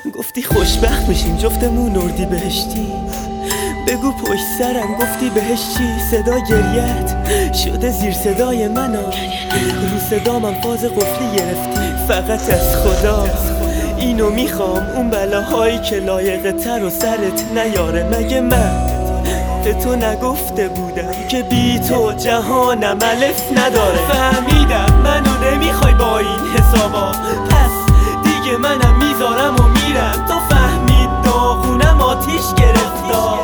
گفتی خوشبخت میشیم جفتمون اردی بهشتی. بگو پشت سرم گفتی بهش چی؟ صدا گریت شده زیر صدای منو، رو صدامم فاز قفلی گرفتی. فقط از خدا اینو میخوام، اون بلاهایی که لایقه تر و سرت نیاره. مگه من به تو نگفته بودم که بی تو جهانم الف نداره؟ فهمیدم منو نمیخوای با این حسابا، پس دیگه منم میذارم و میرم. تو فهمید داغونم آتیش گرفتا،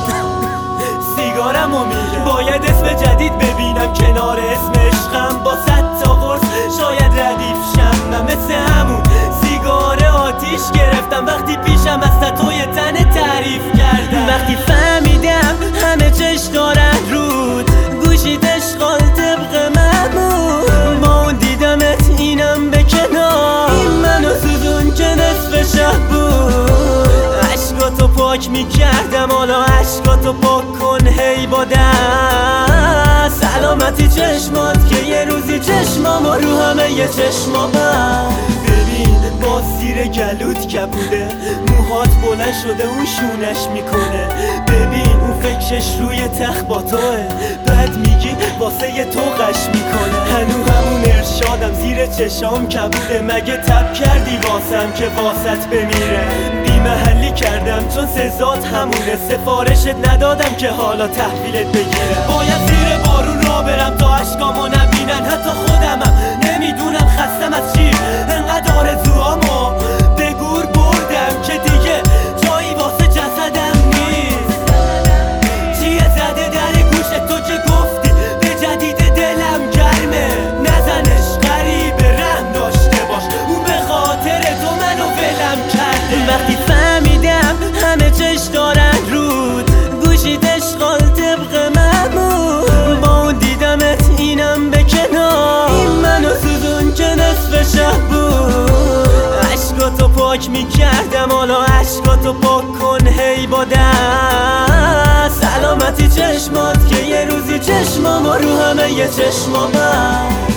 سیگارم و میرم. باید اسم جدید ببینم کنار اسم عشقم، با 100 تا قرص شاید ردیف شم. من مثل همون سیگار آتیش گرفتم وقتی پیشم از توی تن تعریف کردم. وقتی فهمیدم همه چش دارن رود، گوشید اشغال طبق معمول. با اون دیدمت اینم به کنار، این منو سوزون که نصف شب بود. عشقاتو پاک میکردم، حالا عشقاتو پاک کن هی با دست. سلامتی چشمات که یه روزی چشمام و رو همه یه چشمام. ببین با زیر گلوت کبوده، موهات بلند شده اون شونش میکنه. ببین اون فکرش روی تخت با توه، بعد میگی واسه یه تو قش میکنه. هنو همون ارشادم زیر چشام کبوده، مگه تب کردی واسم که واسط بمیره؟ بی محلی کردم چون سزات همونه، سفارشت ندادم که حالا تحویلت بگیره. باید زیر بارون را برم تا عشقامو نبینن حتی خودمم. نمیدونم خستم از چی، انقدر آرزوامو به گور بردم که دیگه جایی واسه جسدم نیست. چیه زده در گوشت تو که گفتی به جدید دلم گرمه؟ نزنش غریبه، رحم داشته باش، اون به خاطر تو منو ولم کرده. وقتی فهمیدم همه چش دارن رود، گوشید اشغال طبق معمول. با اون دیدمت اینم به کنار، این منو سوزون که نصف شب بود. عشقاتو پاک میکردم، حالا عشقاتو پاک کن هی با دست. سلامتی چشمات که یه روزی چشمام و رو همه یه چشمام.